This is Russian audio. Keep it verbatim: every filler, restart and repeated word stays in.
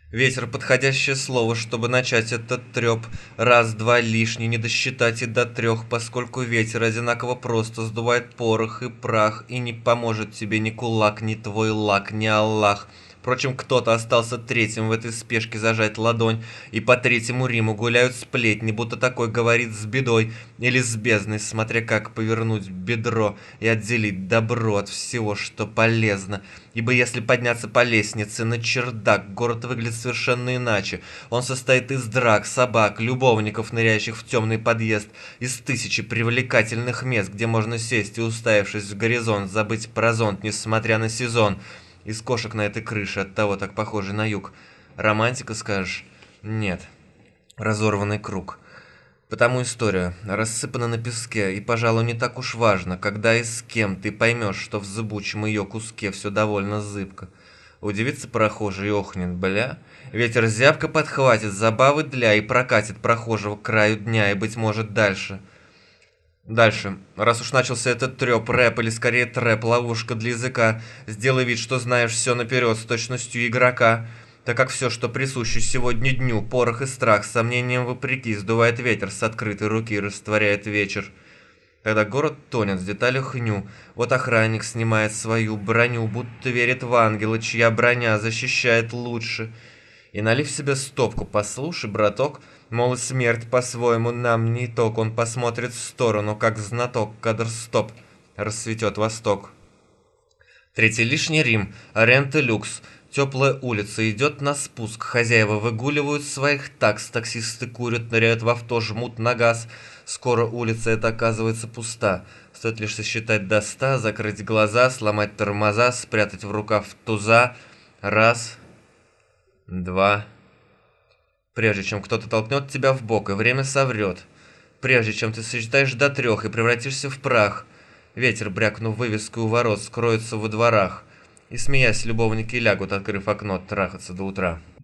Ветер — подходящее слово, чтобы начать этот треп. Раз-два лишний, не досчитать и до трех, поскольку ветер одинаково просто сдувает порох и прах, и не поможет тебе ни кулак, ни твой лак, ни Аллах. Впрочем, кто-то остался третьим в этой спешке зажать ладонь, и по третьему Риму гуляют сплетни, будто такой говорит с бедой или с бездной, смотря как повернуть бедро и отделить добро от всего, что полезно. Ибо если подняться по лестнице на чердак, город выглядит совершенно иначе. Он состоит из драк, собак, любовников, ныряющих в темный подъезд, из тысячи привлекательных мест, где можно сесть и, уставившись в горизонт, забыть про зонт, несмотря на сезон. Из кошек на этой крыше, оттого так похожий на юг. Романтика, скажешь? Нет. Разорванный круг. Потому история рассыпана на песке, и, пожалуй, не так уж важно, когда и с кем ты поймешь, что в зыбучем ее куске все довольно зыбко. Удивится прохожий и охнет, бля. Ветер зябко подхватит забавы для и прокатит прохожего к краю дня, и, быть может, дальше. Дальше. Раз уж начался этот треп, рэп или скорее трэп, ловушка для языка, сделай вид, что знаешь все наперед с точностью игрока, так как все, что присуще сегодня дню, порох и страх, с сомнением вопреки, сдувает ветер с открытой руки и растворяет вечер. Тогда город тонет в деталях хню, вот охранник снимает свою броню, будто верит в ангела, чья броня защищает лучше. И, налив себе стопку, послушай, браток, мол, и смерть по-своему нам не итог, он посмотрит в сторону, как знаток, кадр стоп, расцветет восток. Третий лишний Рим, рента люкс, теплая улица, идет на спуск, хозяева выгуливают своих такс, таксисты курят, ныряют в авто, жмут на газ, скоро улица эта оказывается пуста, стоит лишь сосчитать до ста, закрыть глаза, сломать тормоза, спрятать в рукав туза, раз... Два. Прежде чем кто-то толкнет тебя в бок, и время соврет. Прежде чем ты сосчитаешь до трех и превратишься в прах. Ветер, брякнув вывеской у ворот, скроется во дворах. И, смеясь, любовники лягут, открыв окно, трахаться до утра.